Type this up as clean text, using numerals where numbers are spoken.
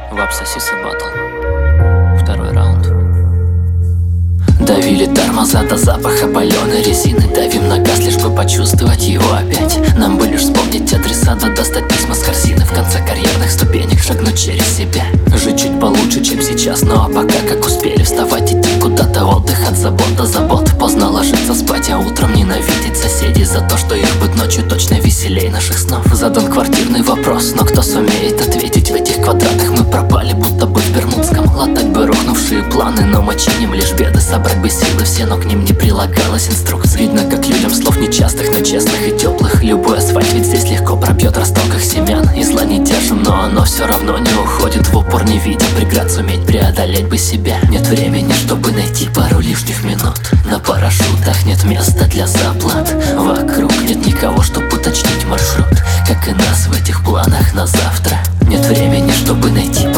Вапсосиса батл. Второй раунд. Давили тормоза до запаха паленой резины. Давим на газ, лишь бы почувствовать его опять. Нам бы лишь вспомнить адреса, да достать письма с корзины. В конце карьерных ступенек шагнуть через себя. Жить чуть получше, чем сейчас, но а пока как успели вставать, идти куда-то. Отдых от забот до забот. Поздно ложиться спать, а утром ненавидеть соседей за то, что их быть ночью точно веселей наших снов. Задан квартирный вопрос, но кто сумеет ответить? В этих квадратах мы пропали, будто бы в Бермудском. Латать бы рухнувшие планы, но мы чиним лишь беды. Собрать бы силы все, но к ним не прилагалась инструкция. Видно, как людям слов нечастых, но честных и теплых. Любой асфальт ведь здесь легко пробьет росток их семян. И зла не держим, но оно все равно не уходит в упор, не видя преград. Суметь преодолеть бы себя. Нет времени, чтобы найти пару лишних минут. На парашютах нет места для заплат. Вокруг нет никого, чтобы уточнить маршрут, как и нас в этих планах на завтра. Нет времени, чтобы найти